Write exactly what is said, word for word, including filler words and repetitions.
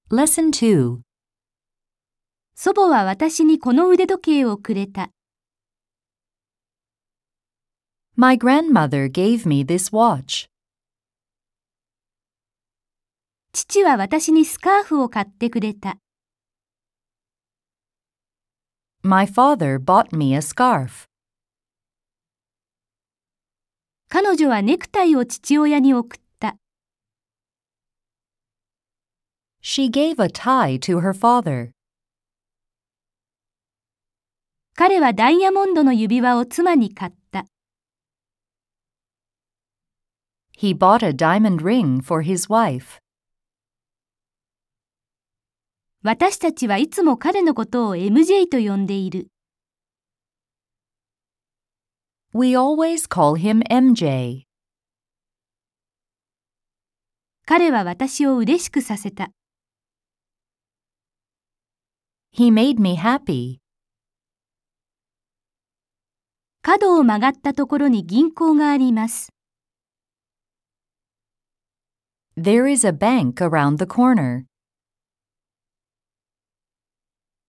Lesson two. 祖母は私にこの腕時計をくれた。 My grandmother gave me this watch. 父は私にスカーフを買ってくれた。 My father bought me a scarf. 彼女はネクタイを父親に送った。 She gave a tie to her father. 彼はダイヤモンドの指輪を妻に買った。 He bought a diamond ring for his wife. 私たちはいつも彼のことを エムジェー と呼んでいる。 We always call him エムジェー. 彼は私を嬉しくさせた。 He made me happy. 角を曲がったところに銀行があります。 There is a bank around the corner.